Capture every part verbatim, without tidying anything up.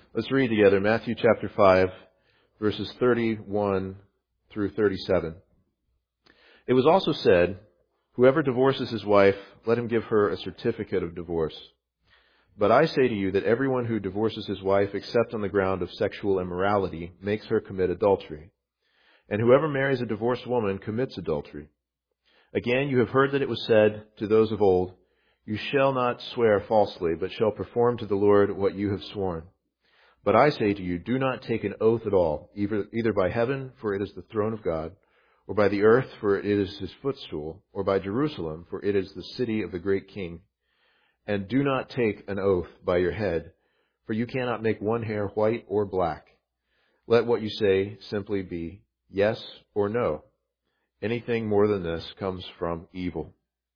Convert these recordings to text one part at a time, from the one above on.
Let's read together Matthew chapter five, verses thirty-one through thirty-seven. It was also said, "Whoever divorces his wife, let him give her a certificate of divorce. But I say to you that everyone who divorces his wife except on the ground of sexual immorality makes her commit adultery. And whoever marries a divorced woman commits adultery. Again, you have heard that it was said to those of old, 'You shall not swear falsely, but shall perform to the Lord what you have sworn.' But I say to you, do not take an oath at all, either, either by heaven, for it is the throne of God, or by the earth, for it is his footstool, or by Jerusalem, for it is the city of the great King. And do not take an oath by your head, for you cannot make one hair white or black. Let what you say simply be yes or no. Anything more than this comes from evil."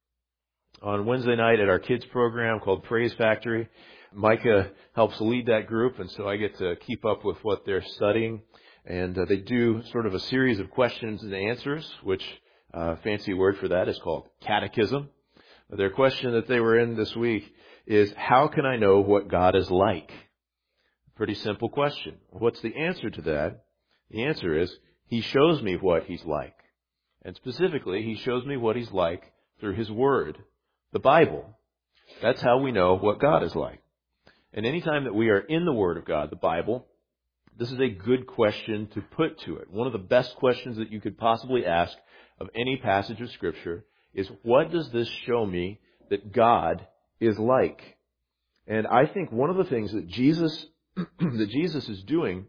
On Wednesday night at our kids program called Praise Factory, Micah helps lead that group, and so I get to keep up with what they're studying. And uh, they do sort of a series of questions and answers, which uh, fancy word for that is called catechism. Their question that they were in this week is, how can I know what God is like? Pretty simple question. What's the answer to that? The answer is, He shows me what He's like. And specifically, He shows me what He's like through His Word, the Bible. That's how we know what God is like. And anytime that we are in the Word of God, the Bible, this is a good question to put to it. One of the best questions that you could possibly ask of any passage of Scripture is, what does this show me that God is like? And I think one of the things that Jesus that Jesus is doing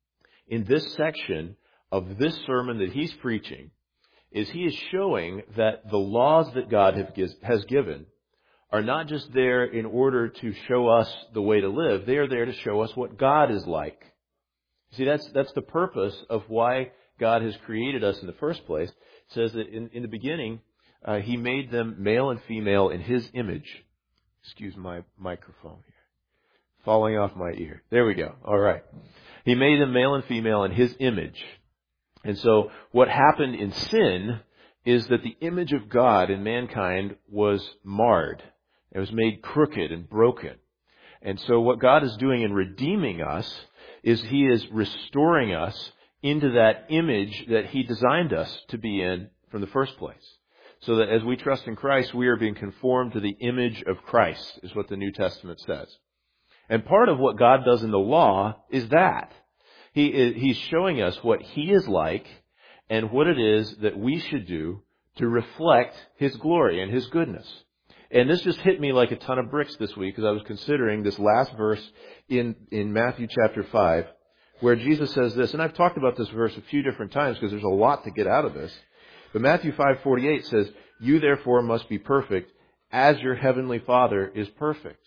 in this section of this sermon that He's preaching is He is showing that the laws that God has given are not just there in order to show us the way to live. They are there to show us what God is like. See, that's that's the purpose of why God has created us in the first place. It says that in, in the beginning, uh, He made them male and female in His image. Excuse my microphone here. Falling off my ear. There we go. All right. He made them male and female in His image. And so what happened in sin is that the image of God in mankind was marred. It was made crooked and broken. And so what God is doing in redeeming us is He is restoring us into that image that He designed us to be in from the first place. So that as we trust in Christ, we are being conformed to the image of Christ, is what the New Testament says. And part of what God does in the law is that. He is, He's showing us what He is like and what it is that we should do to reflect His glory and His goodness. And this just hit me like a ton of bricks this week as I was considering this last verse in, in Matthew chapter five, where Jesus says this, and I've talked about this verse a few different times because there's a lot to get out of this. But Matthew five forty-eight says, "You therefore must be perfect as your heavenly Father is perfect."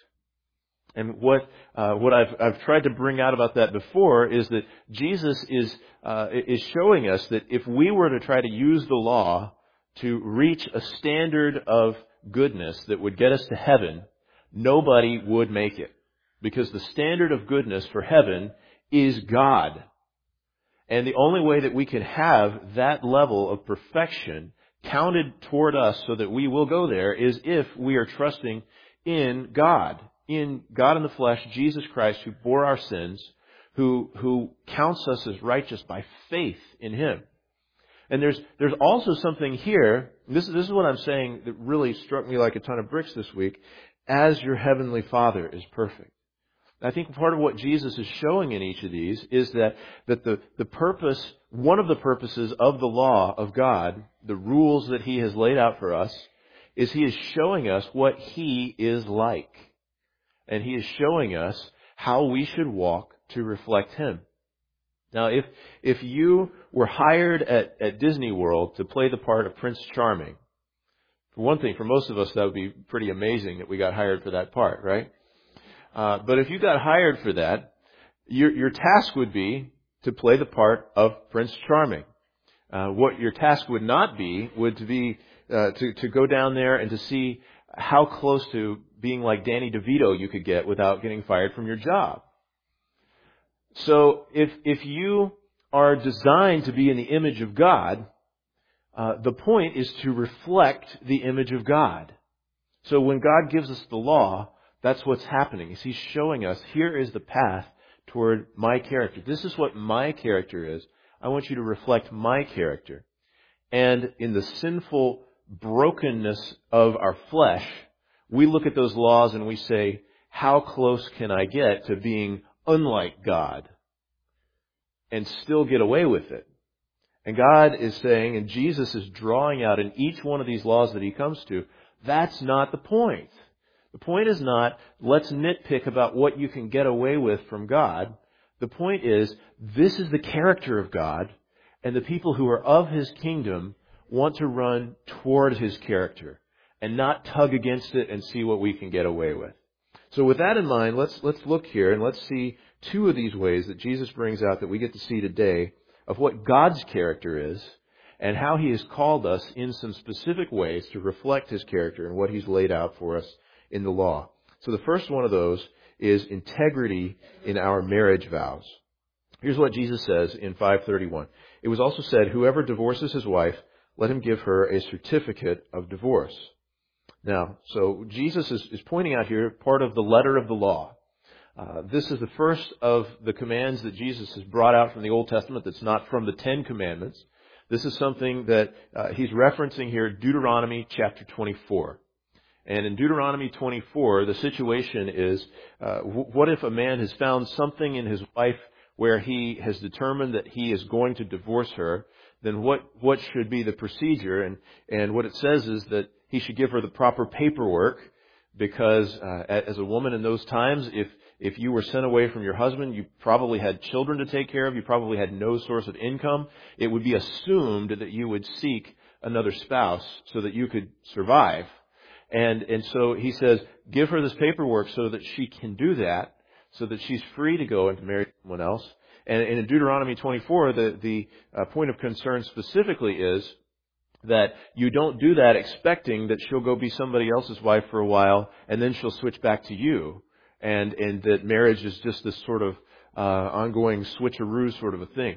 And what uh, what I've I've tried to bring out about that before is that Jesus is uh, is showing us that if we were to try to use the law to reach a standard of goodness that would get us to heaven, nobody would make it. Because the standard of goodness for heaven is God. And the only way that we can have that level of perfection counted toward us so that we will go there is if we are trusting in God. In God in the flesh, Jesus Christ, who bore our sins, who, who counts us as righteous by faith in Him. And there's there's also something here, this, this is what I'm saying that really struck me like a ton of bricks this week, as your heavenly Father is perfect. I think part of what Jesus is showing in each of these is that, that the, the purpose, one of the purposes of the law of God, the rules that He has laid out for us, is He is showing us what He is like. And He is showing us how we should walk to reflect Him. Now, if if you were hired at, at Disney World to play the part of Prince Charming, for one thing, for most of us, that would be pretty amazing that we got hired for that part, right? Uh, but if you got hired for that, your your task would be to play the part of Prince Charming. Uh, what your task would not be would to be uh, to to go down there and to see how close to being like Danny DeVito you could get without getting fired from your job. So if if you are designed to be in the image of God, uh, the point is to reflect the image of God. So when God gives us the law, that's what's happening. Is He's showing us here is the path toward my character. This is what my character is. I want you to reflect my character. And in the sinful brokenness of our flesh, we look at those laws and we say, how close can I get to being unlike God and still get away with it? And God is saying, and Jesus is drawing out in each one of these laws that He comes to, that's not the point. The point is not, let's nitpick about what you can get away with from God. The point is, this is the character of God, and the people who are of His kingdom want to run toward His character and not tug against it and see what we can get away with. So with that in mind, let's let's look here and let's see two of these ways that Jesus brings out that we get to see today of what God's character is and how He has called us in some specific ways to reflect His character and what He's laid out for us in the law. So the first one of those is integrity in our marriage vows. Here's what Jesus says in five thirty-one. It was also said, whoever divorces his wife, let him give her a certificate of divorce. Now, so Jesus is, is pointing out here part of the letter of the law. Uh, this is the first of the commands that Jesus has brought out from the Old Testament that's not from the Ten Commandments. This is something that uh, he's referencing here, Deuteronomy chapter twenty-four. And in Deuteronomy twenty-four, the situation is, uh, w- what if a man has found something in his wife where he has determined that he is going to divorce her? Then what, what should be the procedure? And, and what it says is that he should give her the proper paperwork, because uh, as a woman in those times, if if you were sent away from your husband, you probably had children to take care of, you probably had no source of income. It would be assumed that you would seek another spouse so that you could survive. And and so he says, give her this paperwork so that she can do that, so that she's free to go and to marry someone else. And, and in Deuteronomy twenty-four, the, the uh, point of concern specifically is that you don't do that expecting that she'll go be somebody else's wife for a while and then she'll switch back to you. And, and that marriage is just this sort of uh, ongoing switcheroo sort of a thing.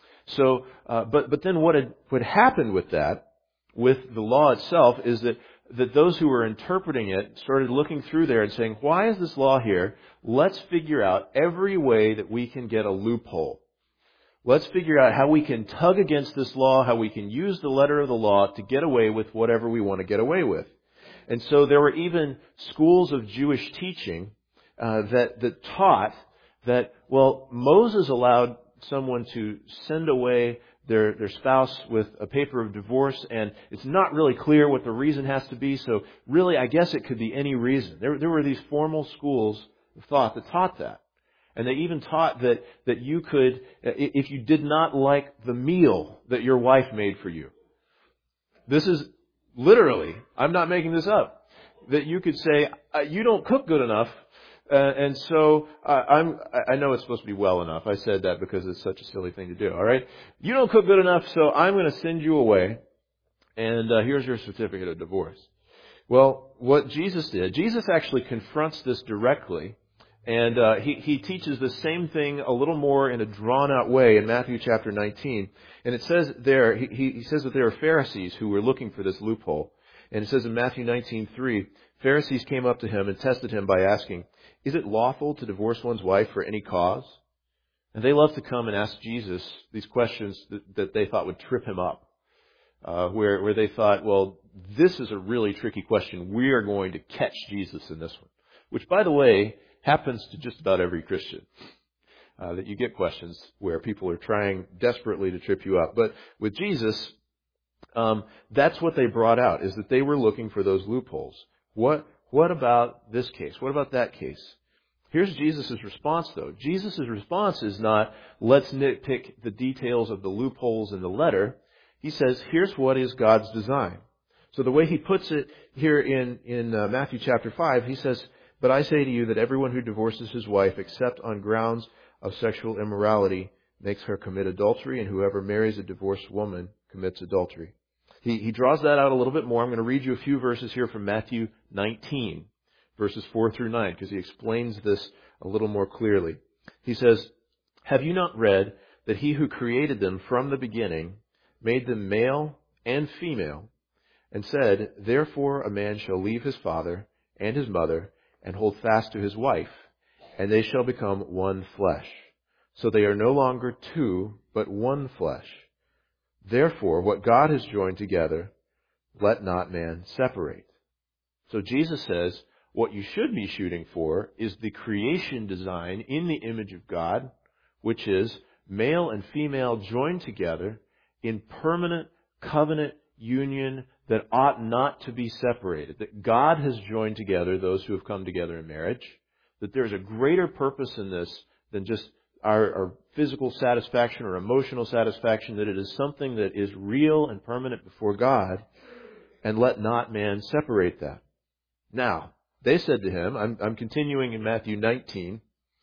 So, uh, but but then what had what happened with that, with the law itself, is that that those who were interpreting it started looking through there and saying, why is this law here? Let's figure out every way that we can get a loophole. Let's figure out how we can tug against this law, how we can use the letter of the law to get away with whatever we want to get away with. And so there were even schools of Jewish teaching uh, that, that taught that, well, Moses allowed someone to send away their, their spouse with a paper of divorce, and it's not really clear what the reason has to be, so really I guess it could be any reason. There, there were these formal schools of thought that taught that. And they even taught that, that you could, if you did not like the meal that your wife made for you, this is literally, I'm not making this up, that you could say, you don't cook good enough, uh, and so uh, I'm, I know it's supposed to be well enough. I said that because it's such a silly thing to do, all right? You don't cook good enough, so I'm going to send you away, and uh, here's your certificate of divorce. Well, what Jesus did, Jesus actually confronts this directly. And uh, he, he teaches the same thing a little more in a drawn-out way in Matthew chapter nineteen. And it says there, he, he says that there are Pharisees who were looking for this loophole. And it says in Matthew nineteen three, Pharisees came up to him and tested him by asking, is it lawful to divorce one's wife for any cause? And they loved to come and ask Jesus these questions that, that they thought would trip him up. Uh, where, where they thought, well, this is a really tricky question. We are going to catch Jesus in this one. Which, by the way, happens to just about every Christian, uh, that you get questions where people are trying desperately to trip you up. But with Jesus, um, that's what they brought out, is that they were looking for those loopholes. What, what about this case? What about that case? Here's Jesus' response, though. Jesus' response is not, let's nitpick the details of the loopholes in the letter. He says, here's what is God's design. So the way he puts it here in, in uh, Matthew chapter five, he says, but I say to you that everyone who divorces his wife except on grounds of sexual immorality makes her commit adultery, and whoever marries a divorced woman commits adultery. He, he draws that out a little bit more. I'm going to read you a few verses here from Matthew nineteen, verses four through nine, because he explains this a little more clearly. He says, have you not read that he who created them from the beginning made them male and female, and said, therefore a man shall leave his father and his mother and hold fast to his wife, and they shall become one flesh. So they are no longer two, but one flesh. Therefore, what God has joined together, let not man separate. So Jesus says, what you should be shooting for is the creation design in the image of God, which is male and female joined together in permanent covenant union that ought not to be separated. That God has joined together those who have come together in marriage. That there's a greater purpose in this than just our, our physical satisfaction or emotional satisfaction. That it is something that is real and permanent before God. And let not man separate that. Now, they said to him, I'm, I'm continuing in Matthew nineteen,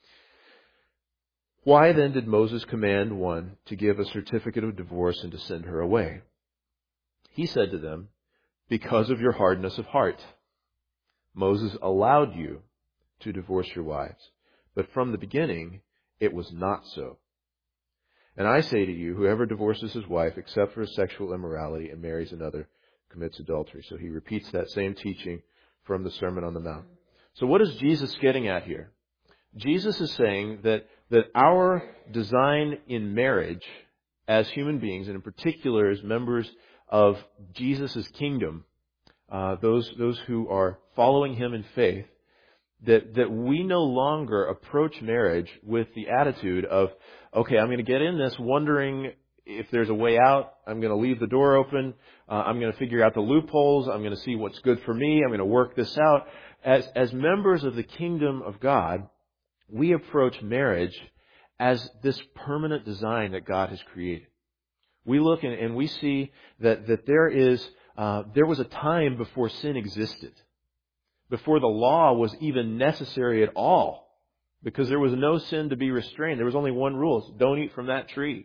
why then did Moses command one to give a certificate of divorce and to send her away? He said to them, because of your hardness of heart. Moses allowed you to divorce your wives, but from the beginning it was not so. And I say to you, whoever divorces his wife except for sexual immorality and marries another commits adultery. So he repeats that same teaching from the Sermon on the Mount. So what is Jesus getting at here? Jesus is saying that, that our design in marriage as human beings, and in particular as members of Jesus' kingdom, uh, those, those who are following Him in faith, that, that we no longer approach marriage with the attitude of, okay, I'm going to get in this wondering if there's a way out. I'm going to leave the door open. Uh, I'm going to figure out the loopholes. I'm going to see what's good for me. I'm going to work this out. As, as members of the kingdom of God, we approach marriage as this permanent design that God has created. We look and, and we see that, that there is, uh, there was a time before sin existed, before the law was even necessary at all, because there was no sin to be restrained. There was only one rule: don't eat from that tree.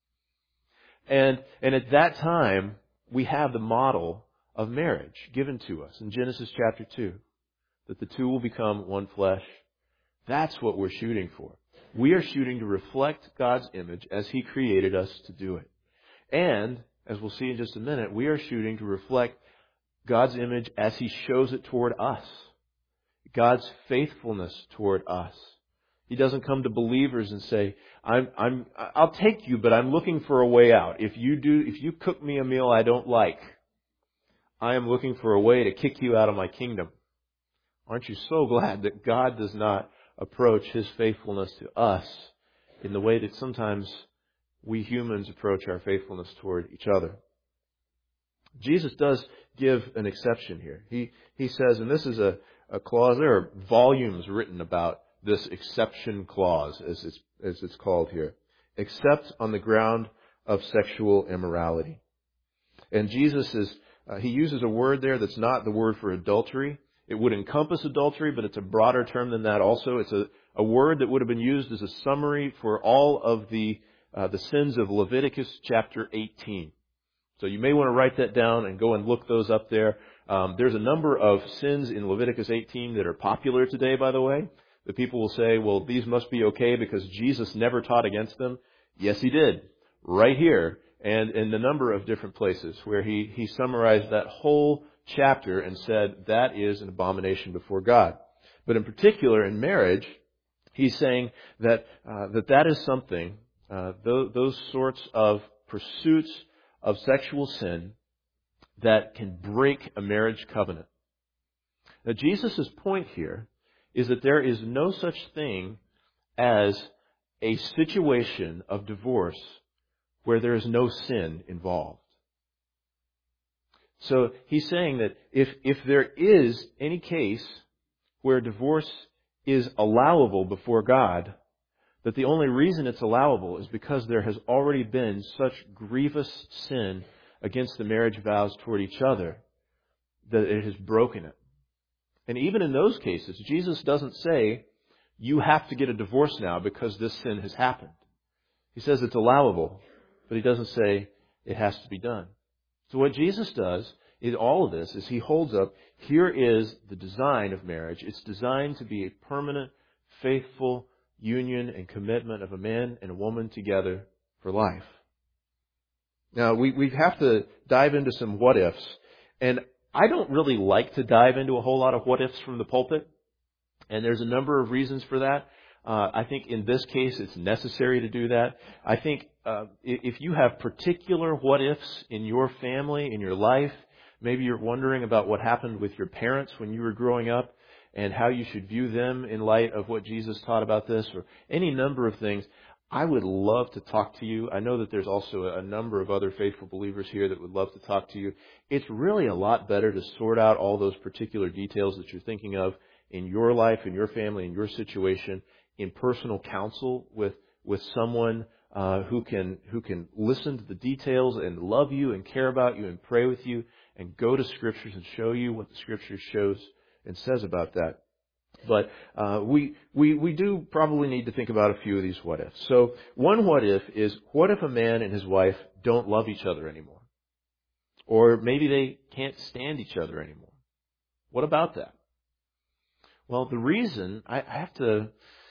And, and at that time, we have the model of marriage given to us in Genesis chapter two, that the two will become one flesh. That's what we're shooting for. We are shooting to reflect God's image as He created us to do it. And, as we'll see in just a minute, we are shooting to reflect God's image as He shows it toward us. God's faithfulness toward us. He doesn't come to believers and say, I'm, I'm, I'll take you, but I'm looking for a way out. If you do, if you cook me a meal I don't like, I am looking for a way to kick you out of my kingdom. Aren't you so glad that God does not approach His faithfulness to us in the way that sometimes we humans approach our faithfulness toward each other? Jesus does give an exception here. He, he says, and this is a, a clause, there are volumes written about this exception clause, as it's, as it's called here, except on the ground of sexual immorality. And Jesus is, uh, he uses a word there that's not the word for adultery. It would encompass adultery, but it's a broader term than that also. It's a, a word that would have been used as a summary for all of the, uh, the sins of Leviticus chapter eighteen. So you may want to write that down and go and look those up there. Um, there's a number of sins in Leviticus eighteen that are popular today, by the way. The people will say, well, these must be okay because Jesus never taught against them. Yes, He did. Right here. And in a number of different places where he, he summarized that whole chapter and said that is an abomination before God. But in particular, in marriage, he's saying that uh, that, that is something, uh, those, those sorts of pursuits of sexual sin that can break a marriage covenant. Now, Jesus' point here is that there is no such thing as a situation of divorce where there is no sin involved. So he's saying that if, if there is any case where divorce is allowable before God, that the only reason it's allowable is because there has already been such grievous sin against the marriage vows toward each other that it has broken it. And even in those cases, Jesus doesn't say, you have to get a divorce now because this sin has happened. He says it's allowable, but He doesn't say it has to be done. So what Jesus does in all of this is He holds up, here is the design of marriage. It's designed to be a permanent, faithful union and commitment of a man and a woman together for life. Now, we, we have to dive into some what-ifs. And I don't really like to dive into a whole lot of what-ifs from the pulpit. And there's a number of reasons for that. Uh, I think in this case, it's necessary to do that. I think uh, if you have particular what-ifs in your family, in your life, maybe you're wondering about what happened with your parents when you were growing up and how you should view them in light of what Jesus taught about this, or any number of things, I would love to talk to you. I know that there's also a number of other faithful believers here that would love to talk to you. It's really a lot better to sort out all those particular details that you're thinking of in your life, in your family, in your situation, in personal counsel with with someone uh, who can who can listen to the details and love you and care about you and pray with you and go to Scriptures and show you what the Scripture shows and says about that. But uh, we we we do probably need to think about a few of these what ifs. So one what if is, what if a man and his wife don't love each other anymore? Or maybe they can't stand each other anymore. What about that? Well, the reason, I have to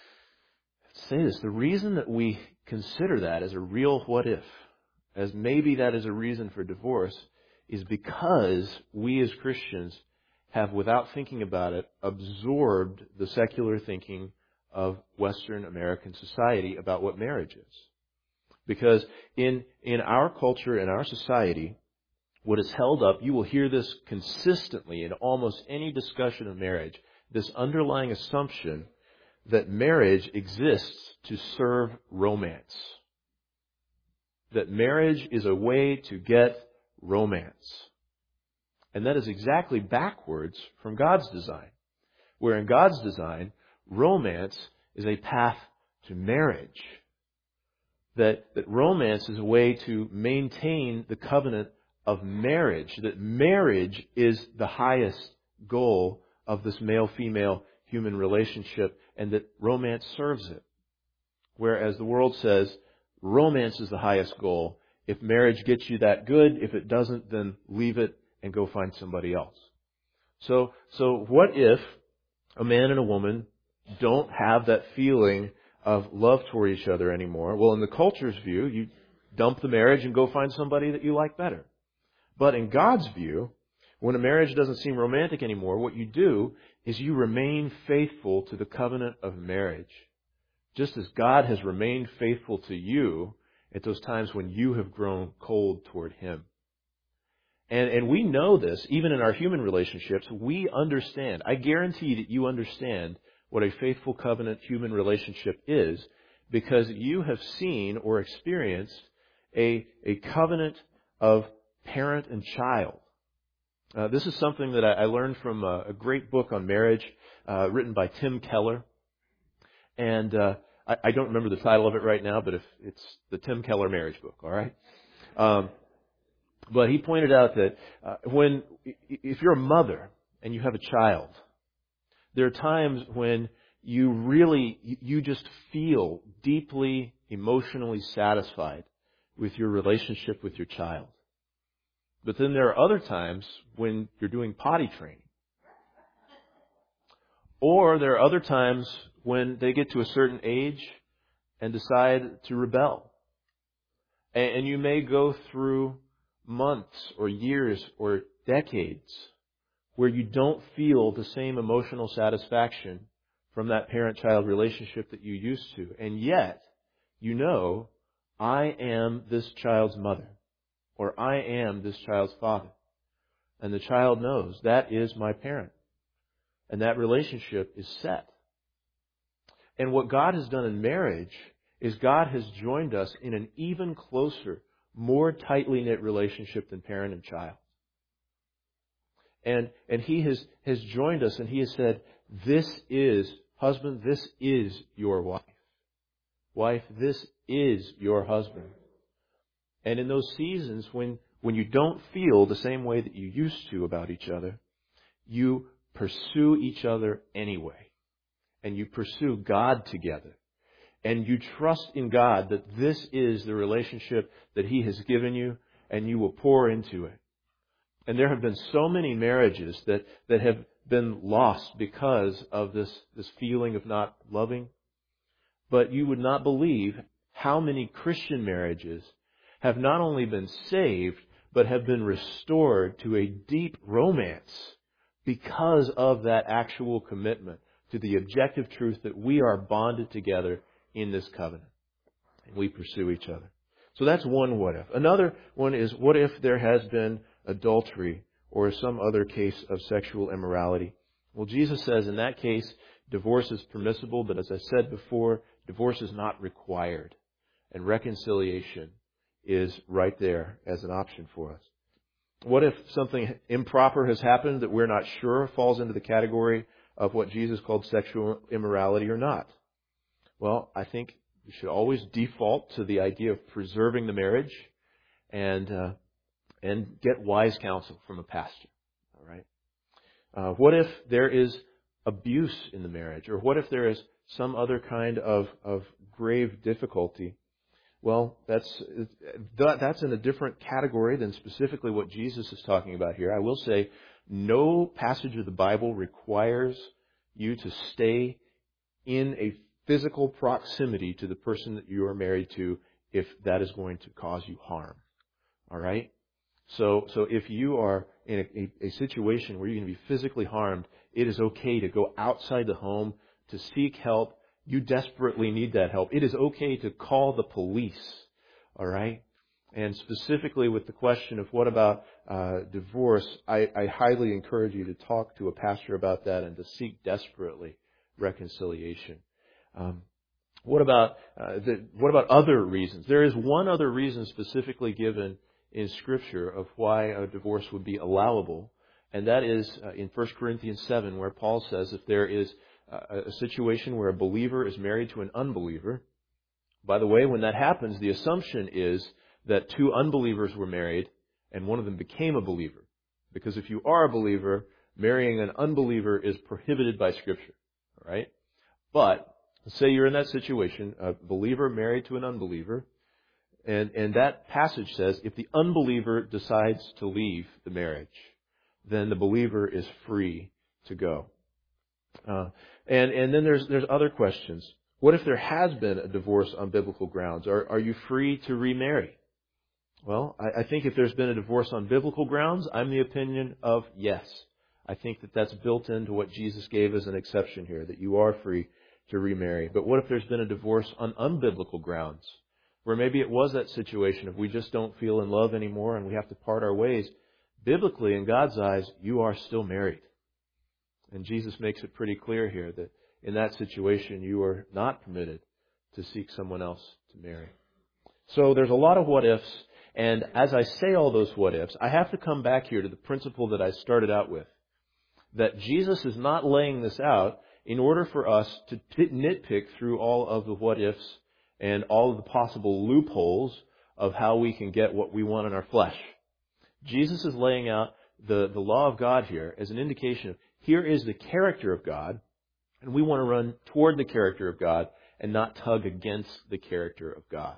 say this, the reason that we consider that as a real what if, as maybe that is a reason for divorce, is because we as Christians have, without thinking about it, absorbed the secular thinking of Western American society about what marriage is. Because in, in our culture, in our society, what is held up, you will hear this consistently in almost any discussion of marriage, this underlying assumption that marriage exists to serve romance. That marriage is a way to get romance. And that is exactly backwards from God's design. Where in God's design, romance is a path to marriage. That, that romance is a way to maintain the covenant of marriage. That marriage is the highest goal of this male-female human relationship, and that romance serves it. Whereas the world says romance is the highest goal. If marriage gets you that good, if it doesn't, then leave it and go find somebody else. So, so what if a man and a woman don't have that feeling of love toward each other anymore? Well, in the culture's view, you dump the marriage and go find somebody that you like better. But in God's view, when a marriage doesn't seem romantic anymore, what you do is you remain faithful to the covenant of marriage. Just as God has remained faithful to you at those times when you have grown cold toward Him. And, and we know this, even in our human relationships, we understand. I guarantee that you understand what a faithful covenant human relationship is, because you have seen or experienced a, a covenant of parent and child. Uh, this is something that I, I learned from a, a great book on marriage uh, written by Tim Keller. And uh, I, I don't remember the title of it right now, but if it's the Tim Keller Marriage Book, all right? Um, but he pointed out that uh, when, if you're a mother and you have a child, there are times when you really, you just feel deeply emotionally satisfied with your relationship with your child. But then there are other times when you're doing potty training. Or there are other times when they get to a certain age and decide to rebel. And you may go through months or years or decades where you don't feel the same emotional satisfaction from that parent-child relationship that you used to. And yet, you know, I am this child's mother. Or I am this child's father. And the child knows that is my parent. And that relationship is set. And what God has done in marriage is God has joined us in an even closer, more tightly knit relationship than parent and child. And, and He has, has joined us and He has said, this is, husband, this is your wife. Wife, this is your husband. And in those seasons when, when you don't feel the same way that you used to about each other, you pursue each other anyway. And you pursue God together. And you trust in God that this is the relationship that He has given you, and you will pour into it. And there have been so many marriages that, that have been lost because of this, this feeling of not loving. But you would not believe how many Christian marriages have not only been saved, but have been restored to a deep romance because of that actual commitment to the objective truth that we are bonded together in this covenant. And we pursue each other. So that's one what if. Another one is, what if there has been adultery or some other case of sexual immorality? Well, Jesus says in that case, divorce is permissible, but as I said before, divorce is not required. And reconciliation is right there as an option for us. What if something improper has happened that we're not sure falls into the category of what Jesus called sexual immorality or not? Well, I think we should always default to the idea of preserving the marriage and uh, and get wise counsel from a pastor. All right. Uh, what if there is abuse in the marriage, or what if there is some other kind of of grave difficulty? Well, that's that's in a different category than specifically what Jesus is talking about here. I will say, no passage of the Bible requires you to stay in a physical proximity to the person that you are married to if that is going to cause you harm. All right? So, so if you are in a, a, a situation where you're going to be physically harmed, it is okay to go outside the home to seek help. You desperately need that help. It is okay to call the police. All right? And specifically with the question of what about uh, divorce, I, I highly encourage you to talk to a pastor about that and to seek desperately reconciliation. Um, what about uh, the, what about other reasons? There is one other reason specifically given in Scripture of why a divorce would be allowable, and that is uh, in First Corinthians seven, where Paul says if there is uh, a situation where a believer is married to an unbeliever. By the way, when that happens, the assumption is that two unbelievers were married and one of them became a believer. Because if you are a believer, marrying an unbeliever is prohibited by Scripture. All right? But say you're in that situation, a believer married to an unbeliever, and, and that passage says if the unbeliever decides to leave the marriage, then the believer is free to go. Uh, and, and then there's, there's other questions. What if there has been a divorce on biblical grounds? Are, are you free to remarry? Well, I, I think if there's been a divorce on biblical grounds, I'm the opinion of yes. I think that that's built into what Jesus gave as an exception here, that you are free to remarry. But what if there's been a divorce on unbiblical grounds, where maybe it was that situation of we just don't feel in love anymore and we have to part our ways? Biblically, in God's eyes, you are still married. And Jesus makes it pretty clear here that in that situation, you are not permitted to seek someone else to marry. So there's a lot of what ifs. And as I say all those what ifs, I have to come back here to the principle that I started out with, that Jesus is not laying this out in order for us to nitpick through all of the what ifs and all of the possible loopholes of how we can get what we want in our flesh. Jesus is laying out the, the law of God here as an indication of here is the character of God, and we want to run toward the character of God and not tug against the character of God.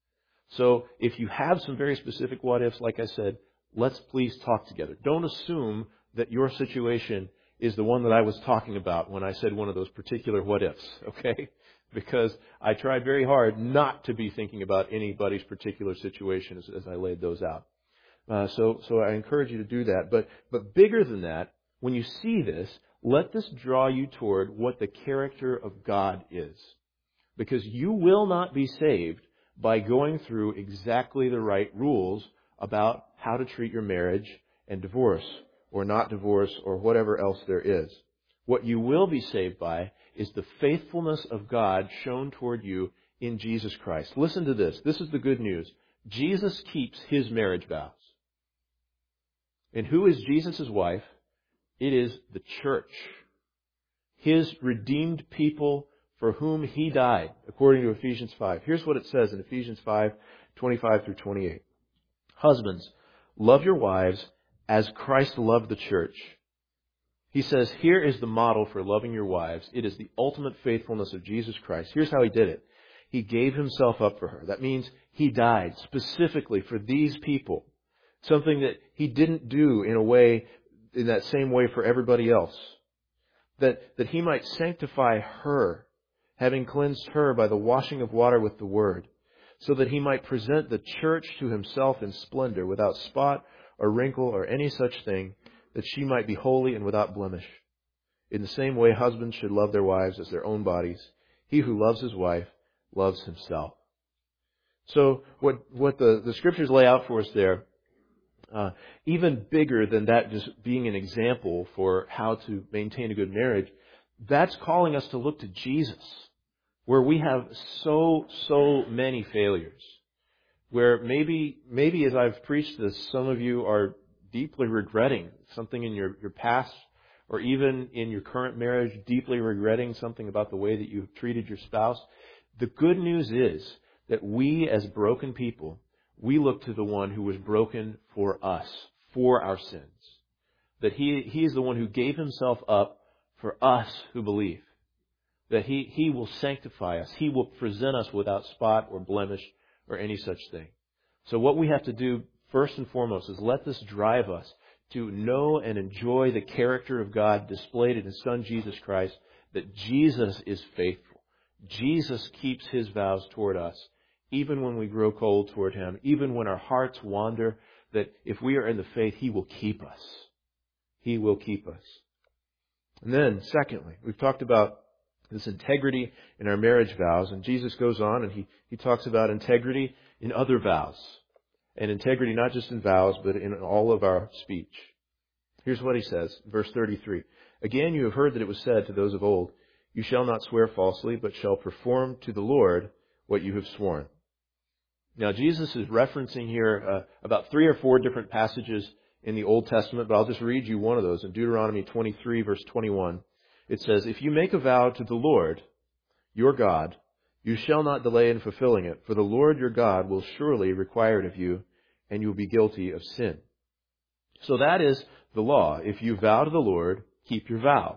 So if you have some very specific what ifs, like I said, let's please talk together. Don't assume that your situation is the one that I was talking about when I said one of those particular what ifs, okay? Because I tried very hard not to be thinking about anybody's particular situation as, as I laid those out. Uh, so, so I encourage you to do that. But, but bigger than that, when you see this, let this draw you toward what the character of God is. Because you will not be saved by going through exactly the right rules about how to treat your marriage and divorce or not divorce or whatever else there is. What you will be saved by is the faithfulness of God shown toward you in Jesus Christ. Listen to this. This is the good news. Jesus keeps His marriage vows. And who is Jesus' wife? It is the church. His redeemed people for whom He died, according to Ephesians five. Here's what it says in Ephesians five, twenty-five through twenty-eight. Husbands, love your wives as Christ loved the church. He says, here is the model for loving your wives. It is the ultimate faithfulness of Jesus Christ. Here's how He did it. He gave Himself up for her. That means He died specifically for these people. Something that He didn't do in a way, in that same way for everybody else. That, that He might sanctify her, having cleansed her by the washing of water with the Word, so that He might present the church to Himself in splendor, without spot or wrinkle or any such thing, that she might be holy and without blemish. In the same way, husbands should love their wives as their own bodies. He who loves his wife loves himself. So what, what the, the scriptures lay out for us there, uh, even bigger than that just being an example for how to maintain a good marriage, that's calling us to look to Jesus, where we have so, so many failures. Where maybe, maybe as I've preached this, some of you are deeply regretting something in your, your past, or even in your current marriage, deeply regretting something about the way that you've treated your spouse. The good news is that we as broken people, we look to the one who was broken for us, for our sins. That He, He is the one who gave Himself up for us who believe. That He, He will sanctify us. He will present us without spot or blemish or any such thing. So what we have to do first and foremost is let this drive us to know and enjoy the character of God displayed in His Son Jesus Christ, that Jesus is faithful. Jesus keeps His vows toward us, even when we grow cold toward Him, even when our hearts wander, that if we are in the faith, He will keep us. He will keep us. And then, secondly, we've talked about this integrity in our marriage vows, and Jesus goes on and he, he talks about integrity in other vows. And integrity not just in vows, but in all of our speech. Here's what He says, verse thirty-three. Again, you have heard that it was said to those of old, you shall not swear falsely, but shall perform to the Lord what you have sworn. Now, Jesus is referencing here uh, about three or four different passages in the Old Testament, but I'll just read you one of those. In Deuteronomy twenty-three, verse twenty-one, it says, if you make a vow to the Lord, your God, you shall not delay in fulfilling it, for the Lord your God will surely require it of you, and you will be guilty of sin. So that is the law. If you vow to the Lord, keep your vow.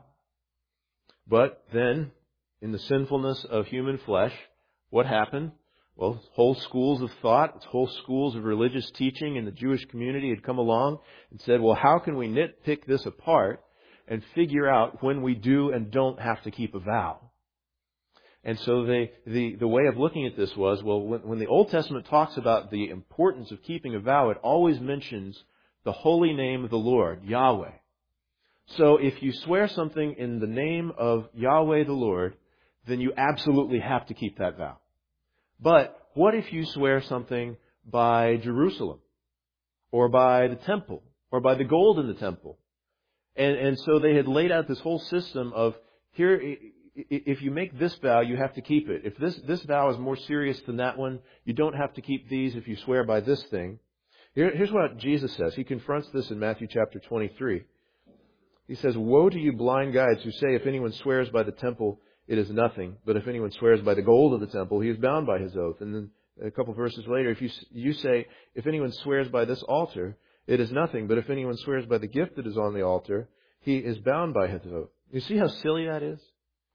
But then, in the sinfulness of human flesh, what happened? Well, whole schools of thought, whole schools of religious teaching in the Jewish community had come along and said, well, how can we nitpick this apart and figure out when we do and don't have to keep a vow? And so they, the, the way of looking at this was, well, when, when the Old Testament talks about the importance of keeping a vow, it always mentions the holy name of the Lord, Yahweh. So if you swear something in the name of Yahweh the Lord, then you absolutely have to keep that vow. But what if you swear something by Jerusalem, or by the temple, or by the gold in the temple? And, and so they had laid out this whole system of, here, if you make this vow, you have to keep it. If this, this vow is more serious than that one, you don't have to keep these if you swear by this thing. Here, here's what Jesus says. He confronts this in Matthew chapter twenty-three. He says, woe to you blind guides who say, if anyone swears by the temple, it is nothing. But if anyone swears by the gold of the temple, he is bound by his oath. And then a couple of verses later, if you, you say, if anyone swears by this altar, it is nothing. But if anyone swears by the gift that is on the altar, he is bound by his oath. You see how silly that is?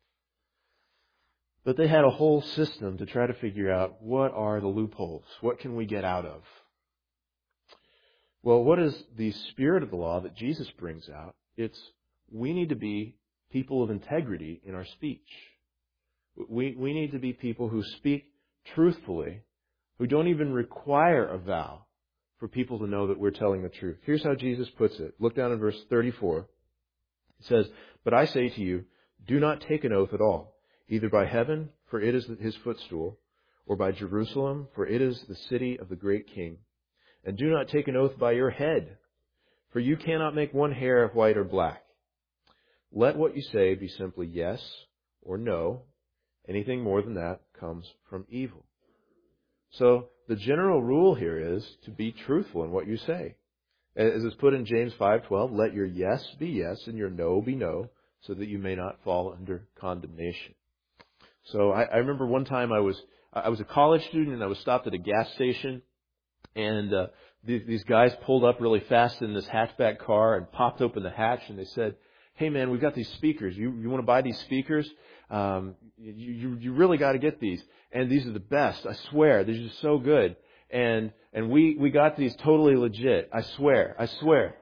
But they had a whole system to try to figure out what are the loopholes. What can we get out of? Well, what is the spirit of the law that Jesus brings out? It's we need to be people of integrity in our speech. We, we need to be people who speak truthfully, who don't even require a vow for people to know that we're telling the truth. Here's how Jesus puts it. Look down in verse thirty-four. It says, but I say to you, do not take an oath at all, either by heaven, for it is His footstool, or by Jerusalem, for it is the city of the great King. And do not take an oath by your head, for you cannot make one hair white or black. Let what you say be simply yes or no. Anything more than that comes from evil. So the general rule here is to be truthful in what you say. As is put in James five twelve, let your yes be yes and your no be no, so that you may not fall under condemnation. So I, I remember one time I was I was a college student and I was stopped at a gas station, and uh, these, these guys pulled up really fast in this hatchback car and popped open the hatch, and they said, hey man, we've got these speakers. You you want to buy these speakers? Um, you, you you really got to get these. And these are the best. I swear. They're just so good. And and we, we got these totally legit. I swear. I swear.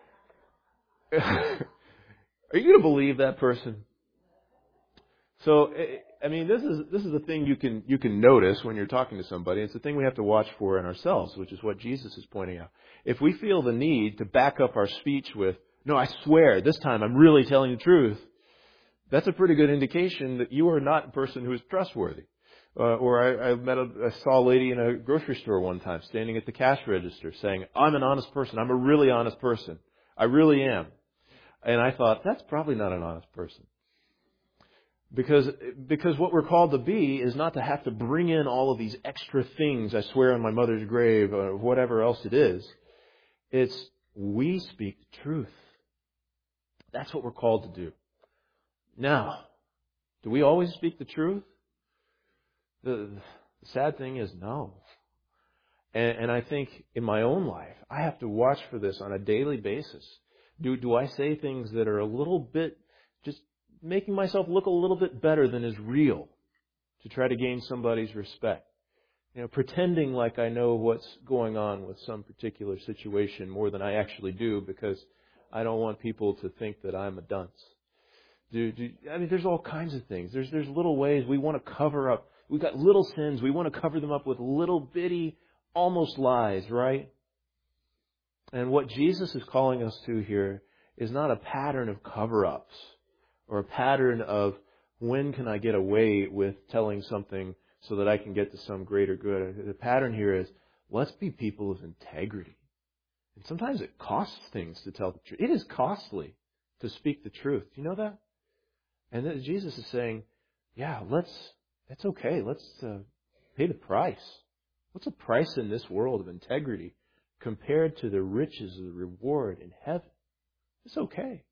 Are you going to believe that person? So, I mean, this is this is the thing you can you can notice when you're talking to somebody. It's the thing we have to watch for in ourselves, which is what Jesus is pointing out. If we feel the need to back up our speech with, no, I swear, this time I'm really telling the truth, that's a pretty good indication that you are not a person who is trustworthy. Uh, or I, I met a, I saw a lady in a grocery store one time standing at the cash register saying, I'm an honest person. I'm a really honest person. I really am. And I thought, that's probably not an honest person. Because, because what we're called to be is not to have to bring in all of these extra things, I swear on my mother's grave, or whatever else it is. It's, we speak the truth. That's what we're called to do. Now, do we always speak the truth? The, the sad thing is no. And, and I think in my own life, I have to watch for this on a daily basis. Do, do I say things that are a little bit, just making myself look a little bit better than is real to try to gain somebody's respect? You know, pretending like I know what's going on with some particular situation more than I actually do because I don't want people to think that I'm a dunce. Do, do, I mean, there's all kinds of things. There's, there's little ways we want to cover up. We've got little sins. We want to cover them up with little bitty, almost lies, right? And what Jesus is calling us to here is not a pattern of cover-ups or a pattern of when can I get away with telling something so that I can get to some greater good. The pattern here is let's be people of integrity. And sometimes it costs things to tell the truth. It is costly to speak the truth. Do you know that? And then Jesus is saying, yeah, let's, it's okay. Let's uh, pay the price. What's the price in this world of integrity compared to the riches of the reward in heaven? It's okay.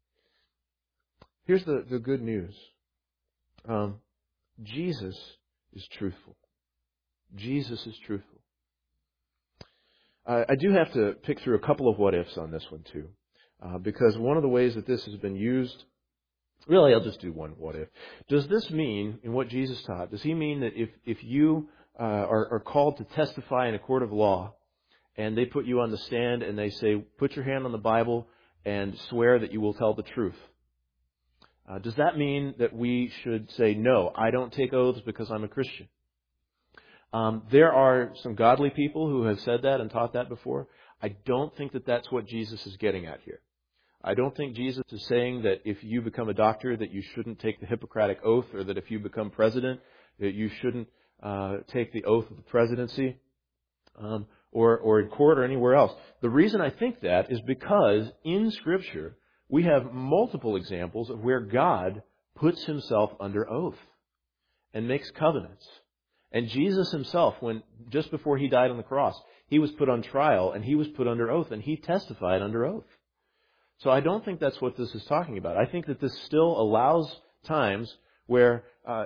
Here's the, the good news. Um, Jesus is truthful. Jesus is truthful. Uh, I do have to pick through a couple of what-ifs on this one, too. Uh, because one of the ways that this has been used, really, I'll just do one what-if. Does this mean, in what Jesus taught, does he mean that if, if you uh, are, are called to testify in a court of law, and they put you on the stand and they say, put your hand on the Bible and swear that you will tell the truth? Uh, does that mean that we should say, no, I don't take oaths because I'm a Christian? Um, there are some godly people who have said that and taught that before. I don't think that that's what Jesus is getting at here. I don't think Jesus is saying that if you become a doctor that you shouldn't take the Hippocratic Oath, or that if you become president that you shouldn't uh, take the oath of the presidency, um, or, or in court or anywhere else. The reason I think that is because in Scripture we have multiple examples of where God puts himself under oath and makes covenants. And Jesus himself, when just before he died on the cross, he was put on trial and he was put under oath and he testified under oath. So I don't think that's what this is talking about. I think that this still allows times where uh,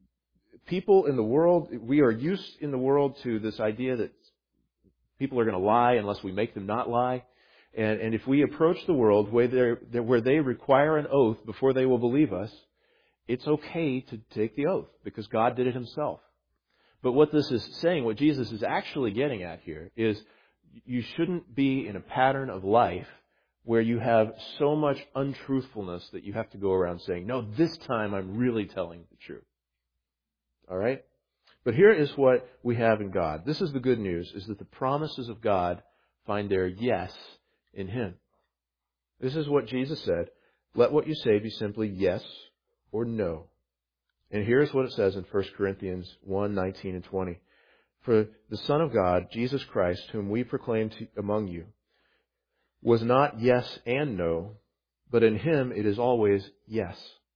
people in the world, we are used in the world to this idea that people are going to lie unless we make them not lie. And, and if we approach the world where, where they require an oath before they will believe us, it's okay to take the oath because God did it himself. But what this is saying, what Jesus is actually getting at here, is you shouldn't be in a pattern of life where you have so much untruthfulness that you have to go around saying, no, this time I'm really telling the truth. All right? But here is what we have in God. This is the good news, is that the promises of God find their yes in him. This is what Jesus said. Let what you say be simply yes or no. And here's what it says in First Corinthians one, nineteen and twenty. For the Son of God, Jesus Christ, whom we proclaim to, among you, was not yes and no, but in him it is always yes.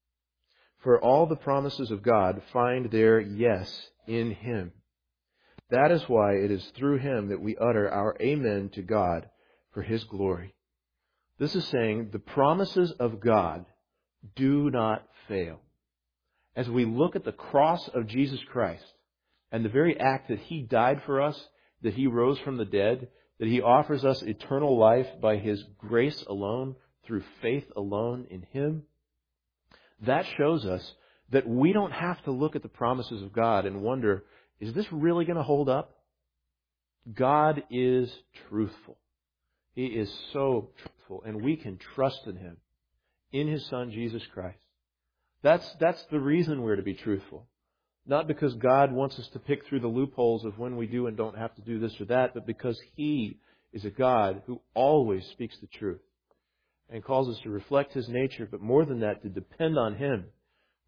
For all the promises of God find their yes in him. That is why it is through him that we utter our amen to God for his glory. This is saying the promises of God do not fail. As we look at the cross of Jesus Christ and the very act that he died for us, that he rose from the dead, that he offers us eternal life by his grace alone, through faith alone in him, that shows us that we don't have to look at the promises of God and wonder, is this really going to hold up? God is truthful. He is so truthful, and we can trust in him, in his Son, Jesus Christ. That's, that's the reason we're to be truthful. Not because God wants us to pick through the loopholes of when we do and don't have to do this or that, but because he is a God who always speaks the truth and calls us to reflect his nature, but more than that, to depend on him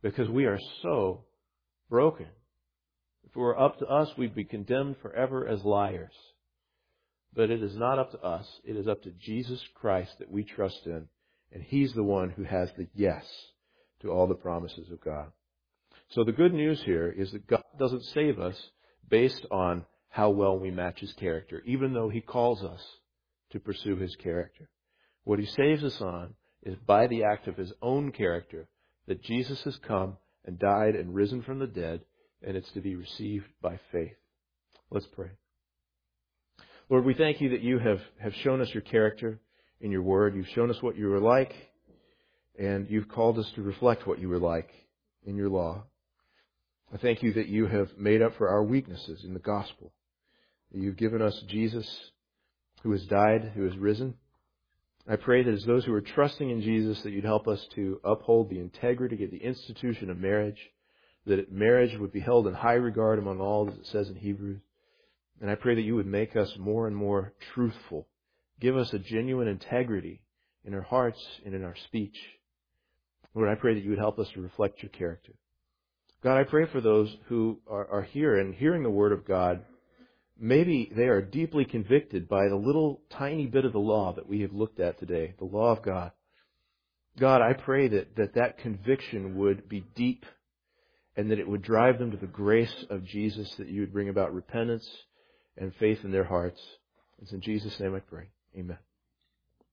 because we are so broken. If it were up to us, we'd be condemned forever as liars. But it is not up to us. It is up to Jesus Christ that we trust in. And He's the one who has the yes to all the promises of God. So the good news here is that God doesn't save us based on how well we match His character, even though He calls us to pursue His character. What He saves us on is by the act of His own character, that Jesus has come and died and risen from the dead, and it's to be received by faith. Let's pray. Lord, we thank You that You have, have shown us Your character in Your Word. You've shown us what You were like, and You've called us to reflect what You were like in Your law. I thank You that You have made up for our weaknesses in the gospel. That You've given us Jesus, who has died, who has risen. I pray that as those who are trusting in Jesus, that You'd help us to uphold the integrity of the institution of marriage, that marriage would be held in high regard among all, as it says in Hebrews. And I pray that You would make us more and more truthful. Give us a genuine integrity in our hearts and in our speech. Lord, I pray that You would help us to reflect Your character. God, I pray for those who are, are here and hearing the Word of God. Maybe they are deeply convicted by the little tiny bit of the law that we have looked at today, the law of God. God, I pray that that, that conviction would be deep and that it would drive them to the grace of Jesus, that You would bring about repentance and faith in their hearts. It's in Jesus' name I pray. Amen.